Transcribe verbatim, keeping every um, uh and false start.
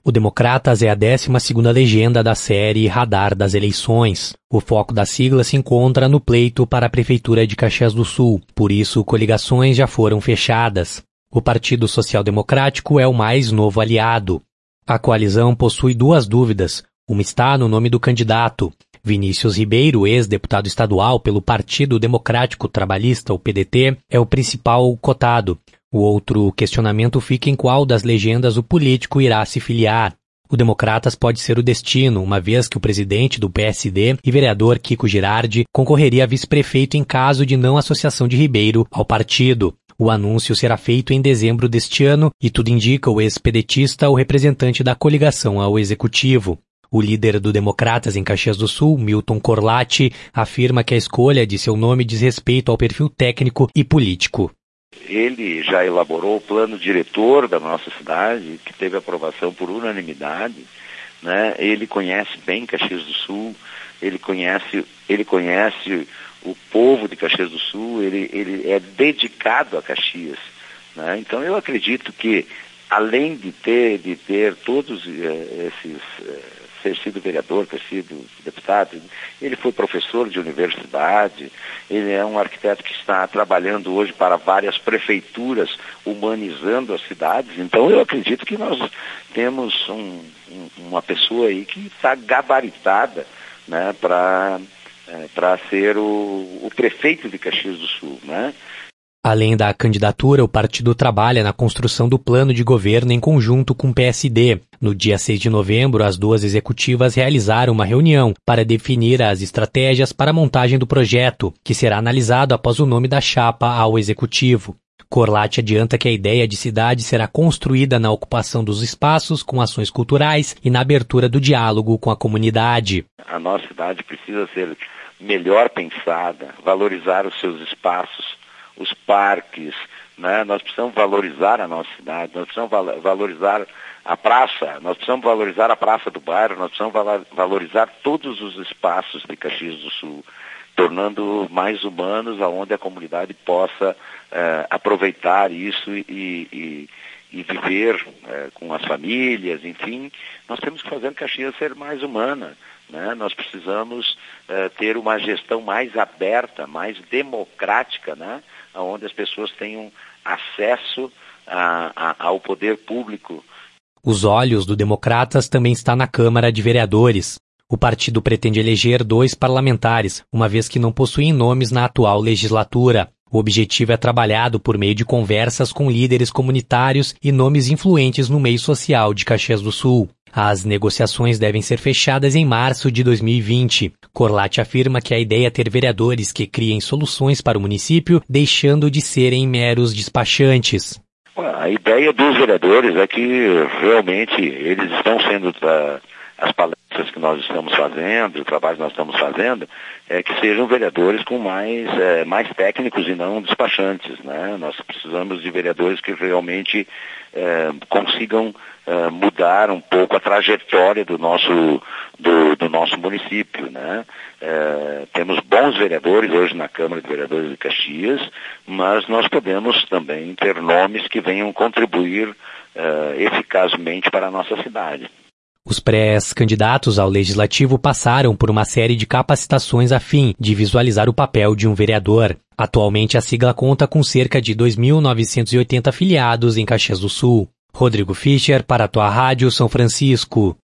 O Democratas é a décima segunda legenda da série Radar das Eleições. O foco da sigla se encontra no pleito para a Prefeitura de Caxias do Sul, por isso coligações já foram fechadas. O Partido Social Democrático é o mais novo aliado. A coalizão possui duas dúvidas. Uma está no nome do candidato. Vinícius Ribeiro, ex-deputado estadual pelo Partido Democrático Trabalhista, o P D T, é o principal cotado. O outro questionamento fica em qual das legendas o político irá se filiar. O Democratas pode ser o destino, uma vez que o presidente do P S D e vereador Kiko Girardi concorreria a vice-prefeito em caso de não associação de Ribeiro ao partido. O anúncio será feito em dezembro deste ano e tudo indica o ex-pedetista o representante da coligação ao executivo. O líder do Democratas em Caxias do Sul, Milton Corlatti, afirma que a escolha de seu nome diz respeito ao perfil técnico e político. Ele já elaborou o plano diretor da nossa cidade, que teve aprovação por unanimidade, né? Ele conhece bem Caxias do Sul, ele conhece, ele conhece o povo de Caxias do Sul, ele, ele é dedicado a Caxias, né? Então eu acredito que, além de ter, de ter todos eh, esses... Eh, ter sido vereador, ter sido deputado, ele foi professor de universidade, ele é um arquiteto que está trabalhando hoje para várias prefeituras, humanizando as cidades. Então eu acredito que nós temos um, um, uma pessoa aí que está gabaritada, né, para é, para ser o, o prefeito de Caxias do Sul, né? Além da candidatura, o partido trabalha na construção do plano de governo em conjunto com o P S D. No dia seis de novembro, as duas executivas realizaram uma reunião para definir as estratégias para a montagem do projeto, que será analisado após o nome da chapa ao executivo. Corlatti adianta que a ideia de cidade será construída na ocupação dos espaços com ações culturais e na abertura do diálogo com a comunidade. A nossa cidade precisa ser melhor pensada, valorizar os seus espaços, os parques, né? Nós precisamos valorizar a nossa cidade, nós precisamos val- valorizar a praça, nós precisamos valorizar a praça do bairro, nós precisamos val- valorizar todos os espaços de Caxias do Sul, tornando mais humanos, aonde a comunidade possa eh, aproveitar isso e, e, e viver eh, com as famílias, enfim. Nós temos que fazer Caxias ser mais humana, né? Nós precisamos eh, ter uma gestão mais aberta, mais democrática, né? Onde as pessoas tenham acesso a, a, ao poder público. Os olhos do Democratas também está na Câmara de Vereadores. O partido pretende eleger dois parlamentares, uma vez que não possuem nomes na atual legislatura. O objetivo é trabalhado por meio de conversas com líderes comunitários e nomes influentes no meio social de Caxias do Sul. As negociações devem ser fechadas em março de dois mil e vinte. Corlatti afirma que a ideia é ter vereadores que criem soluções para o município, deixando de serem meros despachantes. A ideia dos vereadores é que realmente eles estão sendo... Uh, as palestras que nós estamos fazendo, o trabalho que nós estamos fazendo, é que sejam vereadores com mais, é, mais técnicos e não despachantes, né? Nós precisamos de vereadores que realmente é, consigam é, mudar um pouco a trajetória do nosso, do, do nosso município, né? É, temos bons vereadores hoje na Câmara de Vereadores de Caxias, mas nós podemos também ter nomes que venham contribuir é, eficazmente para a nossa cidade. Os pré-candidatos ao Legislativo passaram por uma série de capacitações a fim de visualizar o papel de um vereador. Atualmente, a sigla conta com cerca de dois mil novecentos e oitenta afiliados em Caxias do Sul. Rodrigo Fischer, para a tua Rádio São Francisco.